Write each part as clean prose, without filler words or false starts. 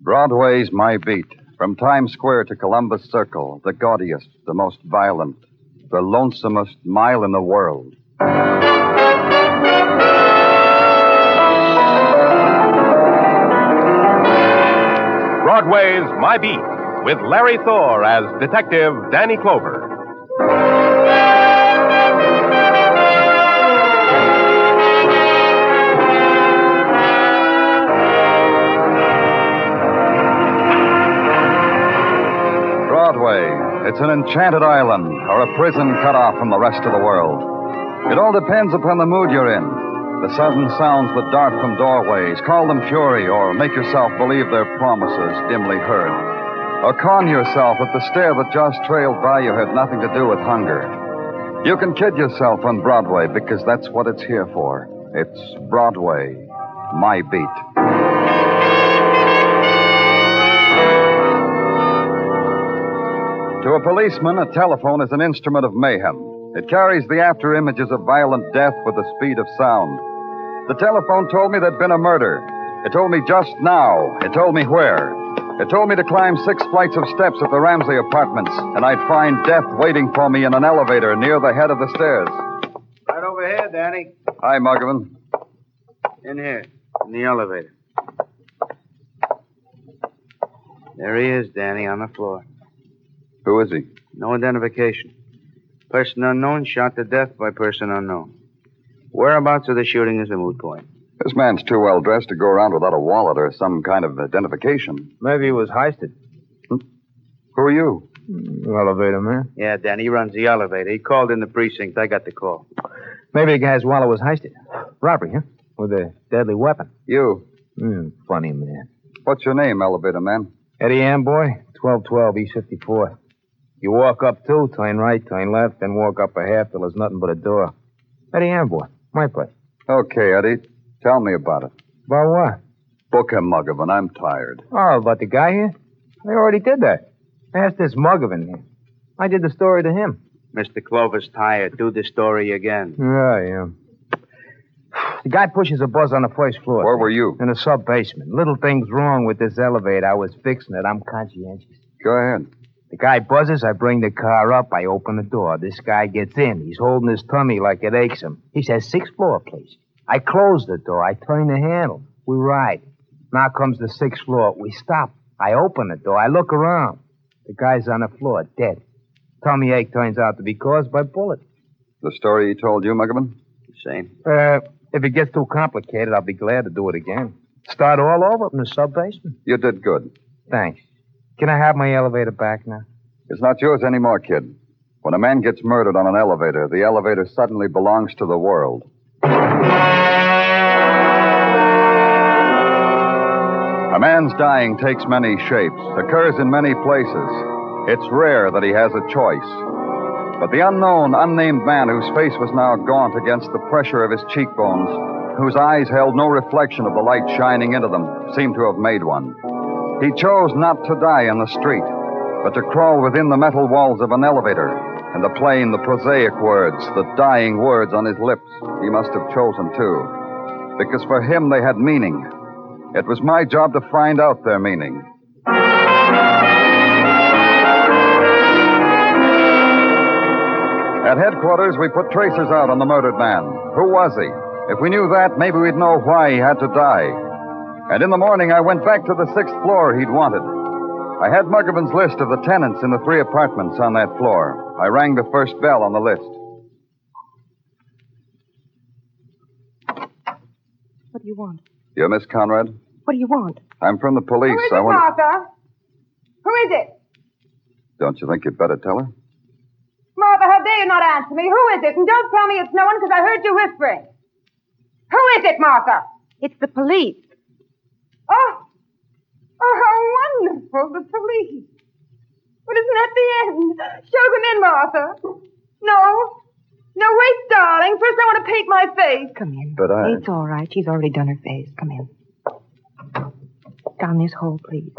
Broadway's my beat. From Times Square to Columbus Circle, the gaudiest, the most violent, the lonesomest mile in the world. Broadway's My Beat, with Larry Thor as Detective Danny Clover. Broadway. It's an enchanted island or a prison cut off from the rest of the world. It all depends upon the mood you're in. The sudden sounds that dart from doorways, call them fury, or make yourself believe they're promises dimly heard. Or con yourself that the stare that just trailed by you had nothing to do with hunger. You can kid yourself on Broadway because that's what it's here for. It's Broadway, my beat. To a policeman, a telephone is an instrument of mayhem. It carries the after images of violent death with the speed of sound. The telephone told me there'd been a murder. It told me just now. It told me where. It told me to climb 6 flights of steps at the Ramsey Apartments, and I'd find death waiting for me in an elevator near the head of the stairs. Right over here, Danny. Hi, Muggavan. In here, in the elevator. There he is, Danny, on the floor. Who is he? No identification. Person unknown shot to death by person unknown. Whereabouts of the shooting is the moot point. This man's too well dressed to go around without a wallet or some kind of identification. Maybe he was heisted. Who are you? Elevator man. Yeah, Danny, he runs the elevator. He called in the precinct. I got the call. Maybe the guy's wallet was heisted. Robbery, huh? With a deadly weapon. You. Funny man. What's your name, elevator man? Eddie Amboy, 1212 East 54th. You walk up 2, turn right, turn left, then walk up a half till there's nothing but a door. Eddie Amboy, my place. Okay, Eddie. Tell me about it. About what? Book him, Muggavan. I'm tired. Oh, about the guy here? I already did that. I asked this Muggavan here. I did the story to him. Mr. Clover's tired. Do the story again. Yeah. The guy pushes a buzz on the first floor. Where were you? In the sub-basement. Little thing's wrong with this elevator. I was fixing it. I'm conscientious. Go ahead. The guy buzzes. I bring the car up. I open the door. This guy gets in. He's holding his tummy like it aches him. He says, 6th floor, please. I close the door. I turn the handle. We ride. Now comes the 6th floor. We stop. I open the door. I look around. The guy's on the floor, dead. Tummy ache turns out to be caused by bullet. The story he told you, Muggavan? Same. If it gets too complicated, I'll be glad to do it again. Start all over in the sub-basement. You did good. Thanks. Can I have my elevator back now? It's not yours anymore, kid. When a man gets murdered on an elevator, the elevator suddenly belongs to the world. A man's dying takes many shapes, occurs in many places. It's rare that he has a choice. But the unknown, unnamed man whose face was now gaunt against the pressure of his cheekbones, whose eyes held no reflection of the light shining into them, seemed to have made one. He chose not to die in the street, but to crawl within the metal walls of an elevator, and the plain, the prosaic words, the dying words on his lips, he must have chosen too. Because for him they had meaning. It was my job to find out their meaning. At headquarters, we put tracers out on the murdered man. Who was he? If we knew that, maybe we'd know why he had to die. And in the morning, I went back to the 6th floor he'd wanted. I had Muggavan's list of the tenants in the 3 apartments on that floor. I rang the first bell on the list. What do you want? You're Miss Conrad? What do you want? I'm from the police. Who is it, Martha? Who is it? Don't you think you'd better tell her? Martha, how dare you not answer me? Who is it? And don't tell me it's no one because I heard you whispering. Who is it, Martha? It's the police. Oh, how wonderful, the police. But isn't that the end? Show them in, Martha. No, wait, darling. First I want to paint my face. Come in. But It's all right. She's already done her face. Come in. Down this hole, please.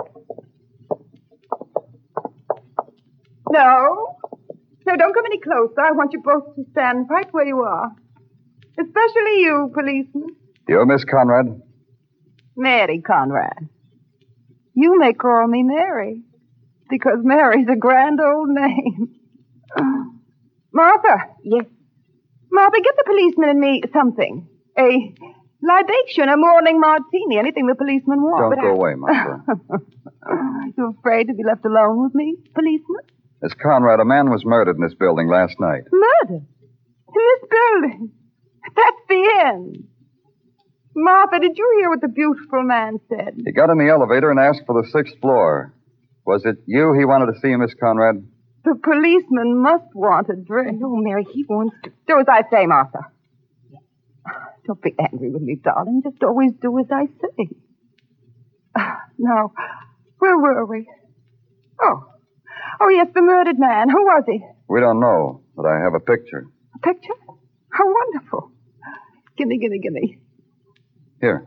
No, don't come any closer. I want you both to stand right where you are. Especially you, policeman. You're Miss Conrad? Mary Conrad. You may call me Mary, because Mary's a grand old name. Martha. Yes. Martha, get the policeman and me something. A libation, a morning martini, anything the policeman wants. Don't go away, Martha. You afraid to be left alone with me, policeman? Miss Conrad, a man was murdered in this building last night. Murder? In this building? That's the end. Martha, did you hear what the beautiful man said? He got in the elevator and asked for the 6th floor. Was it you he wanted to see, Miss Conrad? The policeman must want a drink. No, Mary, he wants to. Do as I say, Martha. Don't be angry with me, darling. Just always do as I say. Now, where were we? Oh, yes, the murdered man. Who was he? We don't know, but I have a picture. A picture? How wonderful. Gimme. Here.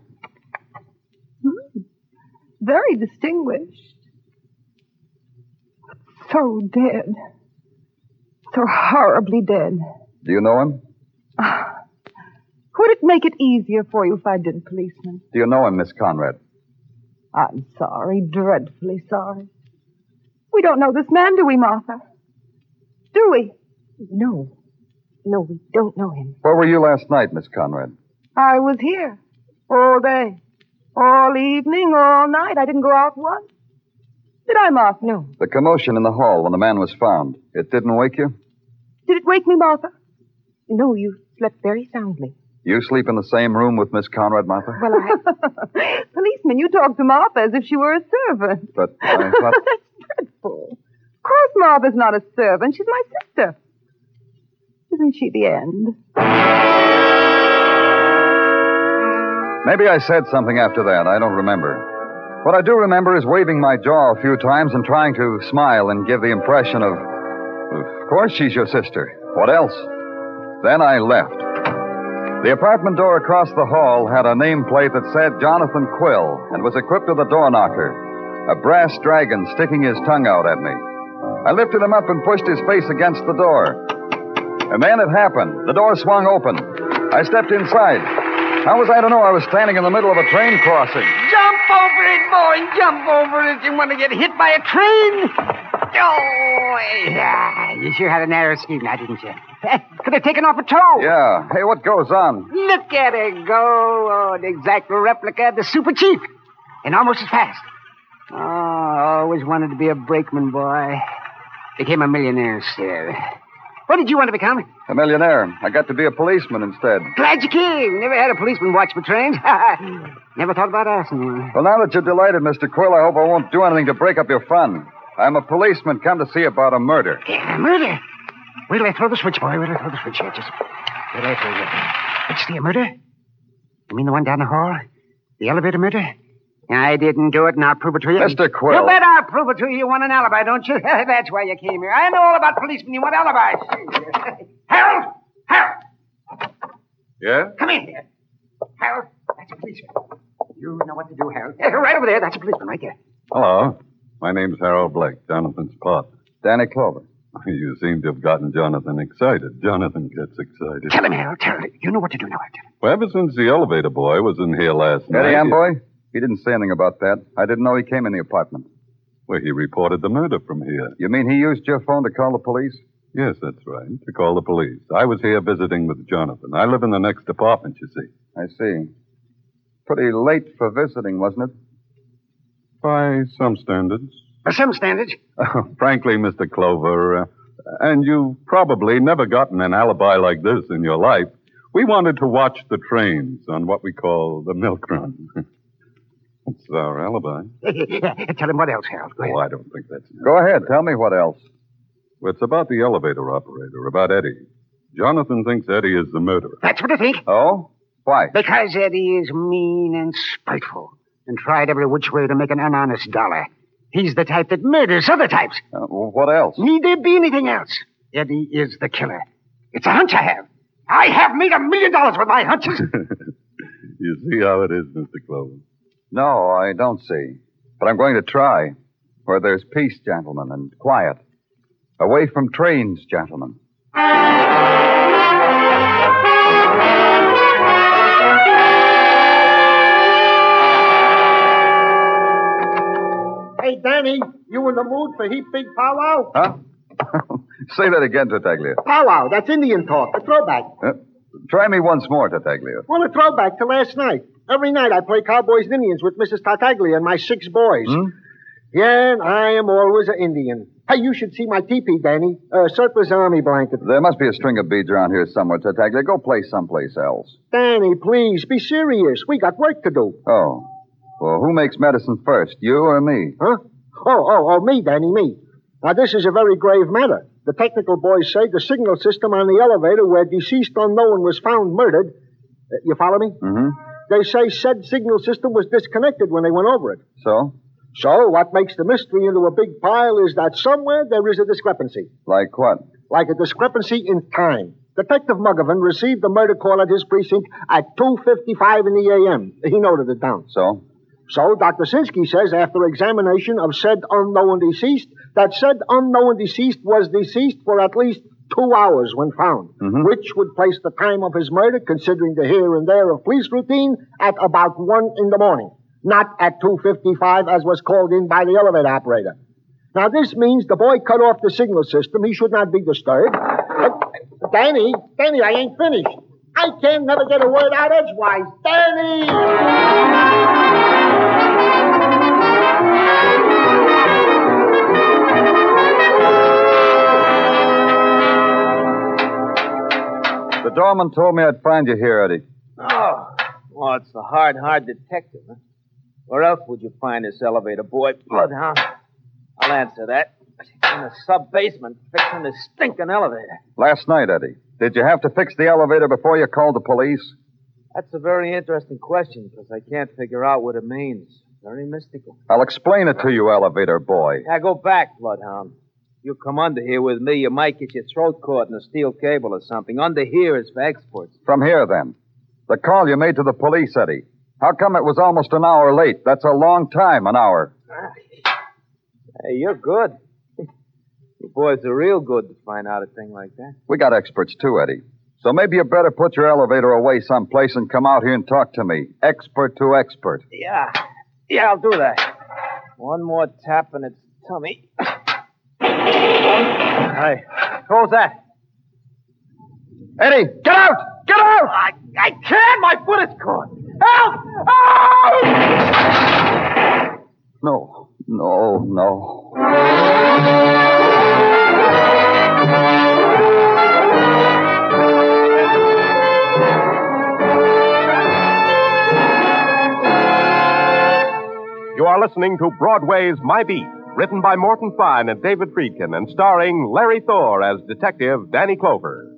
Very distinguished. So dead. So horribly dead. Do you know him? Would it make it easier for you if I did, policeman? Do you know him, Miss Conrad? I'm sorry, dreadfully sorry. We don't know this man, do we, Martha? Do we? No. No, we don't know him. Where were you last night, Miss Conrad? I was here. All day. All evening, all night. I didn't go out once. Did I, Martha? No. The commotion in the hall when the man was found. It didn't wake you? Did it wake me, Martha? No, you slept very soundly. You sleep in the same room with Miss Conrad, Martha? Well, Policeman, you talk to Martha as if she were a servant. But I thought... That's dreadful. Of course Martha's not a servant. She's my sister. Isn't she the end? Maybe I said something after that. I don't remember. What I do remember is waving my jaw a few times and trying to smile and give the impression of course she's your sister. What else? Then I left. The apartment door across the hall had a nameplate that said Jonathan Quill and was equipped with a door knocker, a brass dragon sticking his tongue out at me. I lifted him up and pushed his face against the door. And then it happened. The door swung open. I stepped inside. How was I to know I was standing in the middle of a train crossing? Jump over it, boy. Jump over it. You want to get hit by a train? Oh, yeah. You sure had a narrow escape now, didn't you? Could have taken off a toe. Yeah. Hey, what goes on? Look at her go. Oh, an exact replica of the Super Chief. And almost as fast. Oh, always wanted to be a brakeman, boy. Became a millionaire instead. What did you want to become? A millionaire. I got to be a policeman instead. Glad you came. Never had a policeman watch my trains. Never thought about asking one. Well, now that you're delighted, Mr. Quill, I hope I won't do anything to break up your fun. I'm a policeman come to see about a murder. Yeah, murder? Wait till I throw the switch, boy. Wait till I throw the switch here. Just wait till I throw it. What's the murder? You mean the one down the hall? The elevator murder? I didn't do it, and I'll prove it to you. Mr. Quill. You bet I'll prove it to you. You want an alibi, don't you? That's why you came here. I know all about policemen. You want alibis. Harold! Harold! Yeah? Come in here. Harold, that's a policeman. You know what to do, Harold. Right over there. That's a policeman right there. Hello. My name's Harold Blake, Jonathan's partner. Danny Clover. You seem to have gotten Jonathan excited. Jonathan gets excited. Tell him, Harold. Tell him. You know what to do now. Tell him. Well, ever since the elevator boy was in here last night... Eddie Amboy? He didn't say anything about that. I didn't know he came in the apartment. Well, he reported the murder from here. You mean he used your phone to call the police? Yes, that's right, to call the police. I was here visiting with Jonathan. I live in the next apartment, you see. I see. Pretty late for visiting, wasn't it? By some standards. By some standards. Frankly, Mr. Clover, and you've probably never gotten an alibi like this in your life. We wanted to watch the trains on what we call the milk run. That's our alibi. Tell him what else, Harold. Go ahead. Oh, I don't think that's... Go ahead. Tell me what else. Well, it's about the elevator operator, about Eddie. Jonathan thinks Eddie is the murderer. That's what I think. Oh? Why? Because Eddie is mean and spiteful and tried every which way to make an honest dollar. He's the type that murders other types. What else? Need there be anything else? Eddie is the killer. It's a hunch I have. I have made $1 million with my hunches. You see how it is, Mr. Clover. No, I don't see. But I'm going to try. Where there's peace, gentlemen, and quiet. Away from trains, gentlemen. Hey, Danny, you in the mood for heap big powwow? Huh? Say that again, Tartaglia. Powwow, that's Indian talk, a throwback. Try me once more, Tartaglia. Well, a throwback to last night. Every night I play Cowboys and Indians with Mrs. Tartaglia and my 6 boys. Yeah, and I am always an Indian. Hey, you should see my teepee, Danny. Surplus army blanket. There must be a string of beads around here somewhere, Tartaglia. Go play someplace else. Danny, please, be serious. We got work to do. Oh. Well, who makes medicine first, you or me? Huh? Oh, me, Danny, me. Now, this is a very grave matter. The technical boys say the signal system on the elevator where deceased unknown was found murdered. You follow me? Mm-hmm. They say said signal system was disconnected when they went over it. So? So, what makes the mystery into a big pile is that somewhere there is a discrepancy. Like what? Like a discrepancy in time. Detective Mugovan received the murder call at his precinct at 2:55 in the a.m. He noted it down. So? So, Dr. Sinsky says after examination of said unknown deceased, that said unknown deceased was deceased for at least 2 hours when found, which would place the time of his murder, considering the here and there of police routine, at about 1 in the morning. Not at 2:55 as was called in by the elevator operator. Now, this means the boy cut off the signal system. He should not be disturbed. Danny, I ain't finished. I can't never get a word out edgewise. Danny! The doorman told me I'd find you here, Eddie. Oh, well, it's the hard detective, huh? Where else would you find this elevator boy? Bloodhound. I'll answer that. In the sub-basement, fixing this stinking elevator. Last night, Eddie. Did you have to fix the elevator before you called the police? That's a very interesting question, because I can't figure out what it means. Very mystical. I'll explain it to you, elevator boy. Now, go back, Bloodhound. You come under here with me, you might get your throat caught in a steel cable or something. Under here is for exports. From here, then. The call you made to the police, Eddie. How come it was almost an hour late? That's a long time, an hour. Hey, you're good. You boys are real good to find out a thing like that. We got experts, too, Eddie. So maybe you better put your elevator away someplace and come out here and talk to me. Expert to expert. Yeah, I'll do that. One more tap in its tummy. Hey, who's that? Eddie, get out! Get out! I can't! My foot is caught! Help! Help! No. You are listening to Broadway's My Beat, written by Morton Fine and David Friedkin, and starring Larry Thor as Detective Danny Clover.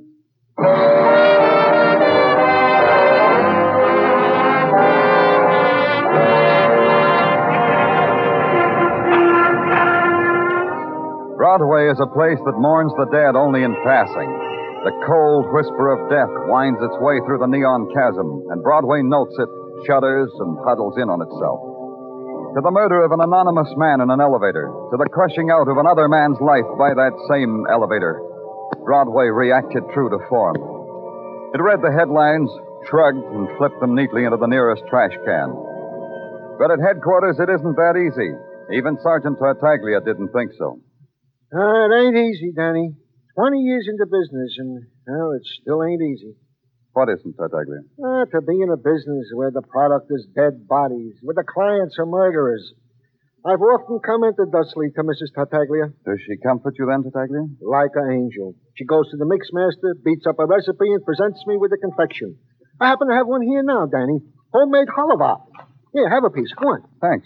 Broadway is a place that mourns the dead only in passing. The cold whisper of death winds its way through the neon chasm, and Broadway notes it, shudders, and huddles in on itself. To the murder of an anonymous man in an elevator, to the crushing out of another man's life by that same elevator, Broadway reacted true to form. It read the headlines, shrugged, and flipped them neatly into the nearest trash can. But at headquarters, it isn't that easy. Even Sergeant Tartaglia didn't think so. It ain't easy, Danny. 20 years into business, and, well, it still ain't easy. What isn't, Tartaglia? To be in a business where the product is dead bodies, where the clients are murderers. I've often commented thusly to Mrs. Tartaglia. Does she comfort you then, Tartaglia? Like an angel. She goes to the mixmaster, beats up a recipe, and presents me with a confection. I happen to have one here now, Danny. Homemade halva. Here, have a piece. Go on. Thanks.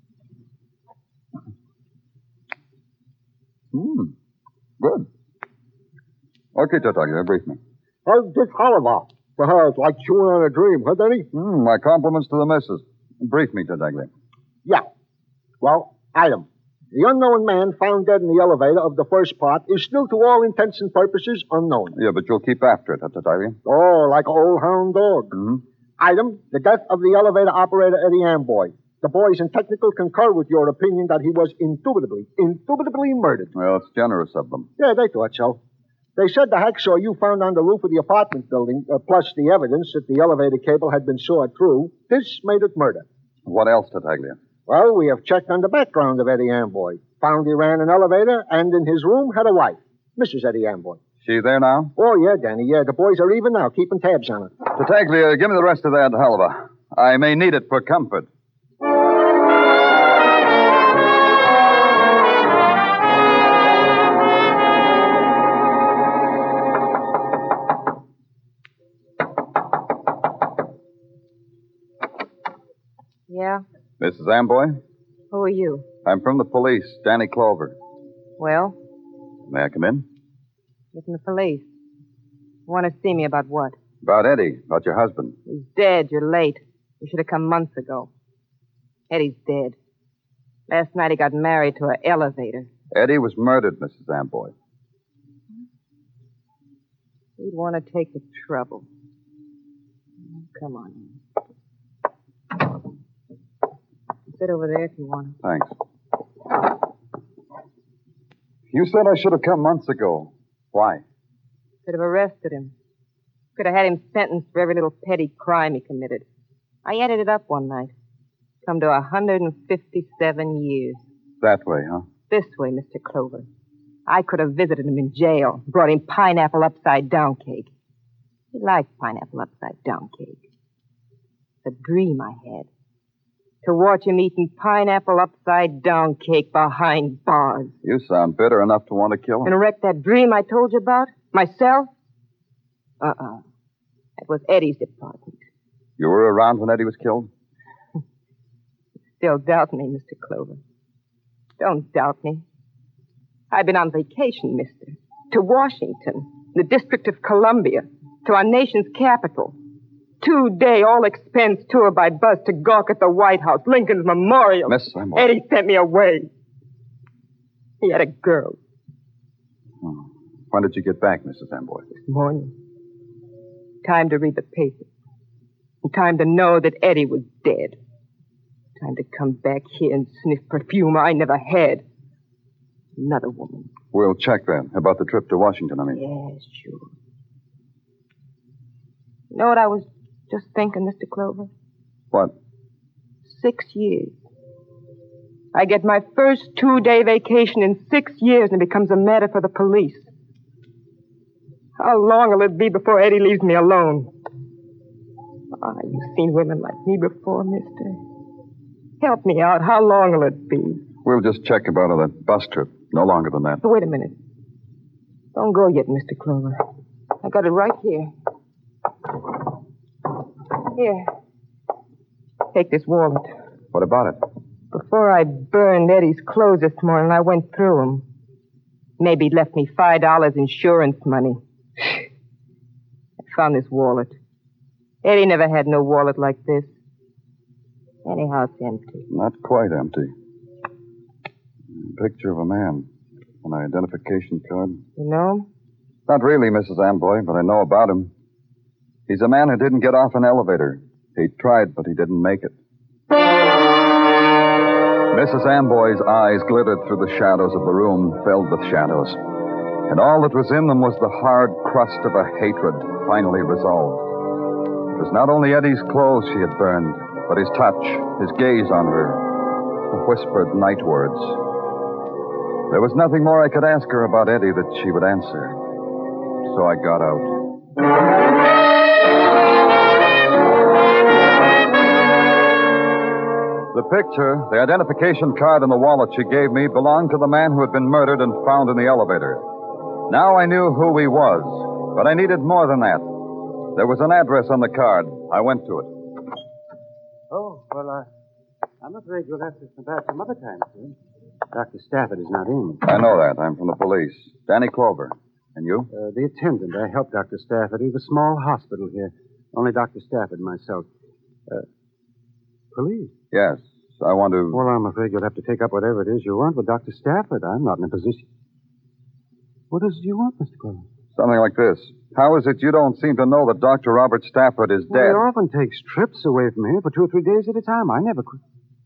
Good. Okay, Tartaglia, brief me. This halva. For her, it's like chewing on a dream, huh, Danny? My compliments to the missus. Brief me, Tartaglia. Yeah. Well, item. The unknown man found dead in the elevator of the first part is still, to all intents and purposes, unknown. Yeah, but you'll keep after it, Tartaglia. Oh, like an old hound dog. Item. The death of the elevator operator, Eddie Amboy. The boys in technical concur with your opinion that he was indubitably murdered. Well, it's generous of them. Yeah, they thought so. They said the hacksaw you found on the roof of the apartment building, plus the evidence that the elevator cable had been sawed through, this made it murder. What else, Tartaglia? Well, we have checked on the background of Eddie Amboy. Found he ran an elevator and in his room had a wife, Mrs. Eddie Amboy. She there now? Oh, yeah, Danny, yeah. The boys are even now, keeping tabs on her. Tataglia, give me the rest of that halva. I may need it for comfort. Yeah? Mrs. Amboy? Who are you? I'm from the police, Danny Clover. Well, May I come in? you're from the police. Want to see me about what? About Eddie, about your husband. He's dead. You're late. You should have come months ago. Eddie's dead. Last night he got married to an elevator. Eddie was murdered, Mrs. Amboy. You'd want to take the trouble. Come on. Sit over there if you want. Thanks. You said I should have come months ago. Why? Could have arrested him. Could have had him sentenced for every little petty crime he committed. I added it up one night. Come to 157 years. That way, huh? This way, Mr. Clover. I could have visited him in jail, brought him pineapple upside-down cake. He liked pineapple upside-down cake. It's a dream I had. To watch him eating pineapple upside-down cake behind bars. You sound bitter enough to want to kill him. And wreck that dream I told you about? Myself? That was Eddie's department. You were around when Eddie was killed? Still doubt me, Mr. Clover. Don't doubt me. I've been on vacation, mister. To Washington, the District of Columbia, to our nation's capital. 2-day all-expense tour by bus to gawk at the White House, Lincoln's Memorial. Miss Amboy. Eddie sent me away. He had a girl. Oh. When did you get back, Mrs. Amboy? This morning. Time to read the paper. And time to know that Eddie was dead. Time to come back here and sniff perfume I never had. Another woman. We'll check that. About the trip to Washington, I mean. Yes, sure. You know what I was just thinking, Mr. Clover? What? 6 years. I get my first 2-day vacation in 6 years and it becomes a matter for the police. How long will it be before Eddie leaves me alone? You've seen women like me before, mister. Help me out. How long will it be? We'll just check about that bus trip. No longer than that. Wait a minute. Don't go yet, Mr. Clover. I got it right here. Here. Take this wallet. What about it? Before I burned Eddie's clothes this morning, I went through them. Maybe he left me $5 insurance money. I found this wallet. Eddie never had no wallet like this. Anyhow, it's empty. Not quite empty. A picture of a man. An identification card. You know him? Not really, Mrs. Amboy, but I know about him. He's a man who didn't get off an elevator. He tried, but he didn't make it. Mrs. Amboy's eyes glittered through the shadows of the room filled with shadows. And all that was in them was the hard crust of a hatred finally resolved. It was not only Eddie's clothes she had burned, but his touch, his gaze on her, the whispered night words. There was nothing more I could ask her about Eddie that she would answer. So I got out. The picture, the identification card, and the wallet she gave me belonged to the man who had been murdered and found in the elevator. Now I knew who he was, but I needed more than that. There was an address on the card. I went to it. Oh, well, I'm afraid you'll have to come back some other time, sir. Dr. Stafford is not in. I know that. I'm from the police. Danny Clover. And you? The attendant. I helped Dr. Stafford. He has a small hospital here. Only Dr. Stafford and myself. Police? Yes. I want to... Well, I'm afraid you'll have to take up whatever it is you want with Dr. Stafford. I'm not in a position. What is it you want, Mr. Clover? Something like this. How is it you don't seem to know that Dr. Robert Stafford is dead? He often takes trips away from here for 2 or 3 days at a time. I never could...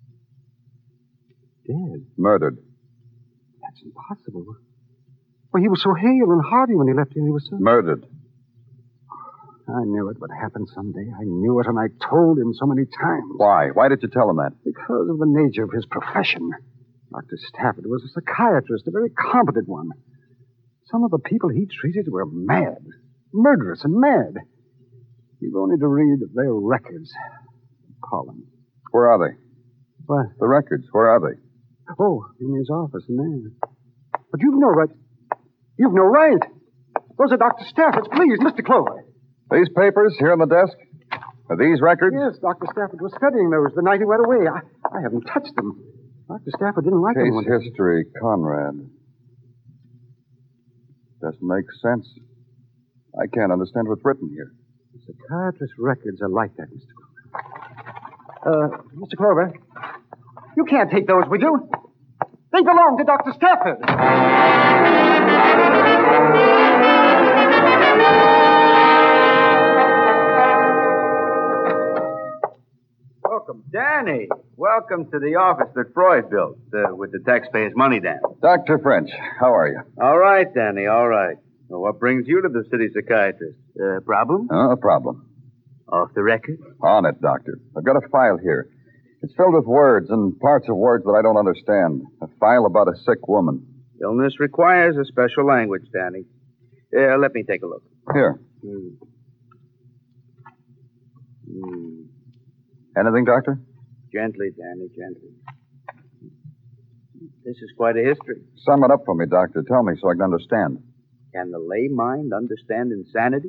Dead? Murdered. That's impossible. Well, he was so hale and hearty when he left here. He was so... Murdered. I knew it would happen someday. I knew it, and I told him so many times. Why? Why did you tell him that? Because of the nature of his profession. Dr. Stafford was a psychiatrist, a very competent one. Some of the people he treated were mad. Murderous and mad. You've only to read their records. Colin. Where are they? What? The records, where are they? Oh, in his office in there. But you've no right. You've no right. Those are Dr. Stafford's. Please, Mr. Clover. These papers here on the desk? Are these records? Yes, Dr. Stafford was studying those the night he went away. I haven't touched them. Dr. Stafford didn't like them. Case history, Conrad. Doesn't make sense. I can't understand what's written here. Psychiatrist records are like that, Mr. Clover. Mr. Clover, you can't take those with you. They belong to Dr. Stafford. Welcome, Danny. Welcome to the office that Freud built with the taxpayers' money, Dan. Dr. French, how are you? All right, Danny, all right. Well, what brings you to the city psychiatrist? Problem? A problem. Off the record? On it, Doctor. I've got a file here. It's filled with words and parts of words that I don't understand. A file about a sick woman. Illness requires a special language, Danny. Let me take a look. Here. Anything, Doctor? Gently, Danny, gently. This is quite a history. Sum it up for me, Doctor. Tell me so I can understand. Can the lay mind understand insanity?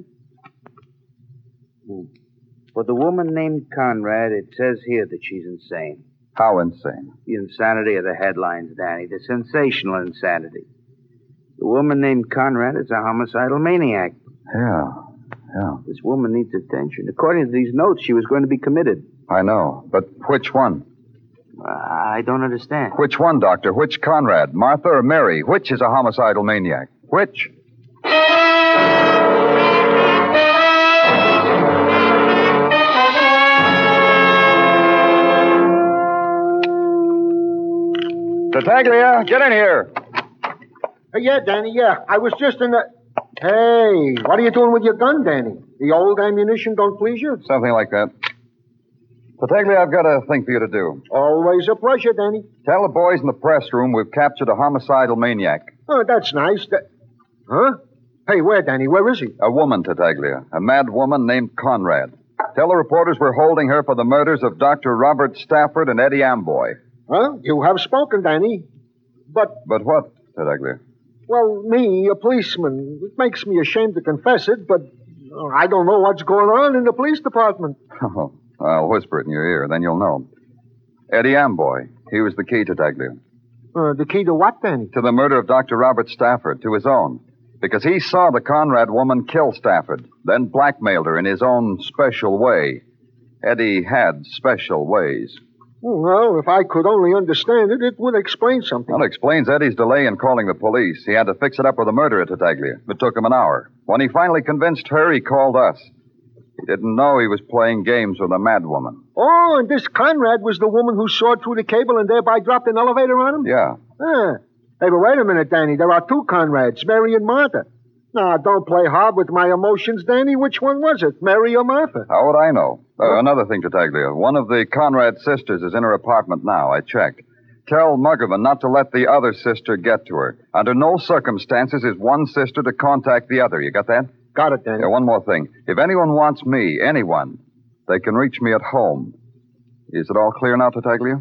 For the woman named Conrad, it says here that she's insane. How insane? The insanity of the headlines, Danny. The sensational insanity. The woman named Conrad is a homicidal maniac. Yeah. This woman needs attention. According to these notes, she was going to be committed. I know, but which one? I don't understand. Which one, Doctor? Which Conrad? Martha or Mary? Which is a homicidal maniac? Which? Tartaglia, get in here. Yeah, Danny, yeah. I was just in the... Hey, what are you doing with your gun, Danny? The old ammunition don't please you? Something like that. Tartaglia, I've got a thing for you to do. Always a pleasure, Danny. Tell the boys in the press room we've captured a homicidal maniac. Oh, that's nice. Huh? Hey, where, Danny? Where is he? A woman, Tartaglia. A mad woman named Conrad. Tell the reporters we're holding her for the murders of Dr. Robert Stafford and Eddie Amboy. Huh? You have spoken, Danny. But what, Tartaglia? Well, me, a policeman. It makes me ashamed to confess it, but I don't know what's going on in the police department. Oh, I'll whisper it in your ear, then you'll know. Eddie Amboy. He was the key, Tartaglia. The key to what, Danny? To the murder of Dr. Robert Stafford, to his own. Because he saw the Conrad woman kill Stafford, then blackmailed her in his own special way. Eddie had special ways. Well, if I could only understand it, it would explain something. Well, it explains Eddie's delay in calling the police. He had to fix it up with a murderer, Tartaglia. It took him an hour. When he finally convinced her, he called us. He didn't know he was playing games with a mad woman. Oh, and this Conrad was the woman who sawed through the cable and thereby dropped an elevator on him? Yeah. Hey, but wait a minute, Danny. There are two Conrads, Mary and Martha. Now, don't play hard with my emotions, Danny. Which one was it, Mary or Martha? How would I know? Another thing, Tartaglia. One of the Conrad sisters is in her apartment now. I checked. Tell Muggerman not to let the other sister get to her. Under no circumstances is one sister to contact the other. You got that? Got it, Danny. Yeah, one more thing. If anyone wants me, anyone, they can reach me at home. Is it all clear now, Tartaglia?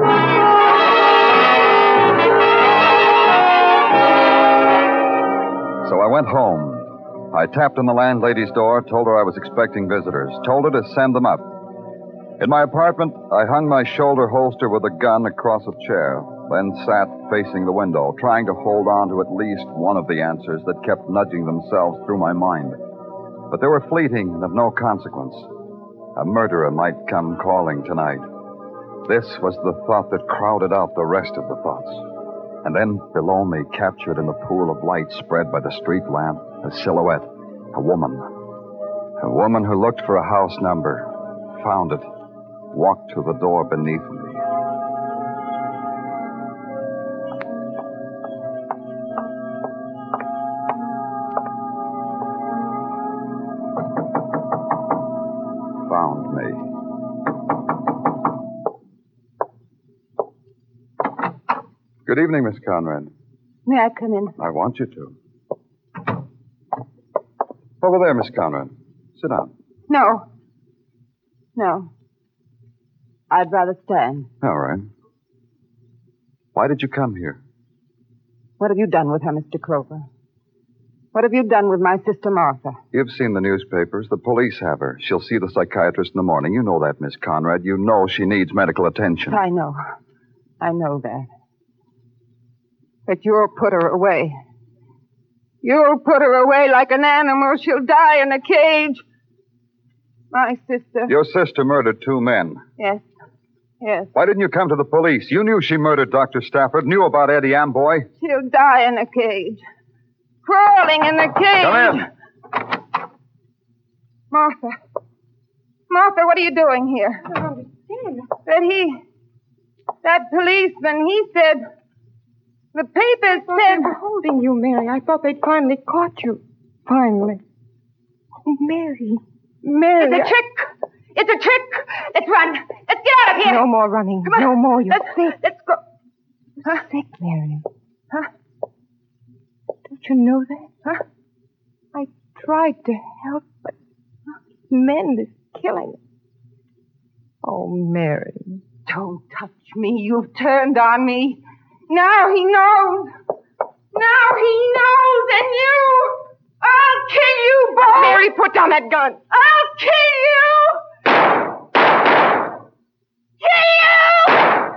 So I went home. I tapped on the landlady's door, told her I was expecting visitors, told her to send them up. In my apartment, I hung my shoulder holster with a gun across a chair, then sat facing the window, trying to hold on to at least one of the answers that kept nudging themselves through my mind. But they were fleeting and of no consequence. A murderer might come calling tonight. This was the thought that crowded out the rest of the thoughts. And then, below me, captured in the pool of light spread by the street lamp, a silhouette, a woman. A woman who looked for a house number, found it, walked to the door beneath me. Good evening, Miss Conrad. May I come in? I want you to. Over there, Miss Conrad. Sit down. No. No. I'd rather stand. All right. Why did you come here? What have you done with her, Mr. Clover? What have you done with my sister Martha? You've seen the newspapers. The police have her. She'll see the psychiatrist in the morning. You know that, Miss Conrad. You know she needs medical attention. I know. I know that. But you'll put her away. You'll put her away like an animal. She'll die in a cage. My sister. Your sister murdered 2 men. Yes. Yes. Why didn't you come to the police? You knew she murdered Dr. Stafford, knew about Eddie Amboy. She'll die in a cage. Crawling in the cage. Come in. Martha. Martha, what are you doing here? I don't understand. That policeman, he said, the papers said... They were holding you, Mary. I thought they'd finally caught you. Finally. Oh, Mary. Mary. It's a trick. It's a trick. Let's run. Let's get out of here. No more running. Come on. No more. You're sick. Let's go. You're sick, Mary. Huh? Don't you know that? Huh? I tried to help, but men is killing us. Oh, Mary. Don't touch me. You've turned on me. Now he knows. Now he knows, and you... I'll kill you both. Mary, put down that gun. I'll kill you. Kill you.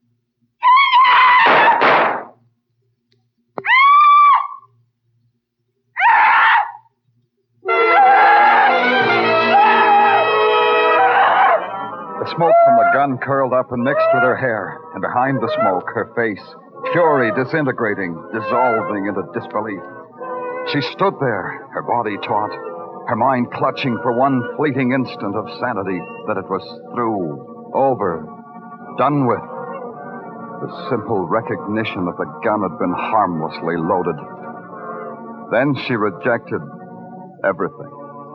The smoke from the gun curled up and mixed with her hair, and behind the smoke, her face, fury disintegrating, dissolving into disbelief. She stood there, her body taut, her mind clutching for one fleeting instant of sanity that it was through, over, done with. The simple recognition that the gun had been harmlessly loaded. Then she rejected everything.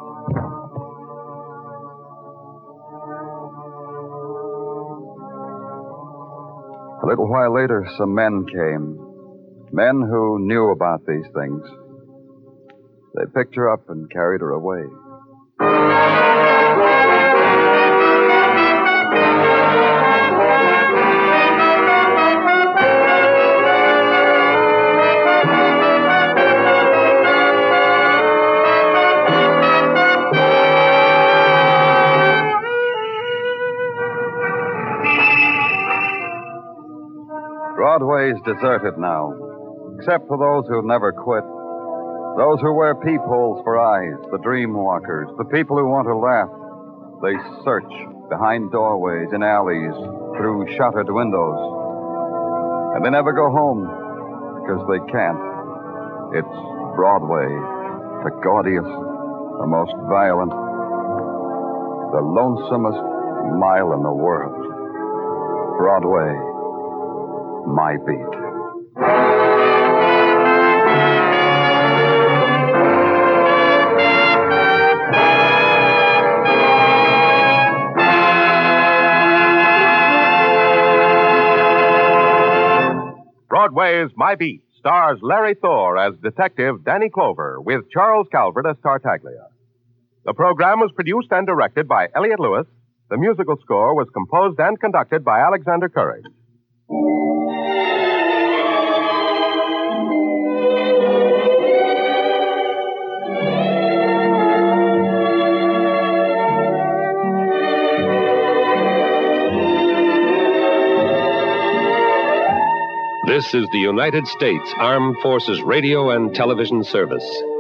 A little while later, some men came. Men who knew about these things. They picked her up and carried her away. Broadway's deserted now, except for those who've never quit. Those who wear peepholes for eyes, the dream walkers, the people who want to laugh. They search behind doorways, in alleys, through shuttered windows. And they never go home, because they can't. It's Broadway, the gaudiest, the most violent, the lonesomest mile in the world. Broadway, my beat. Broadway's My Beat stars Larry Thor as Detective Danny Clover with Charles Calvert as Tartaglia. The program was produced and directed by Elliott Lewis. The musical score was composed and conducted by Alexander Courage. This is the United States Armed Forces Radio and Television Service.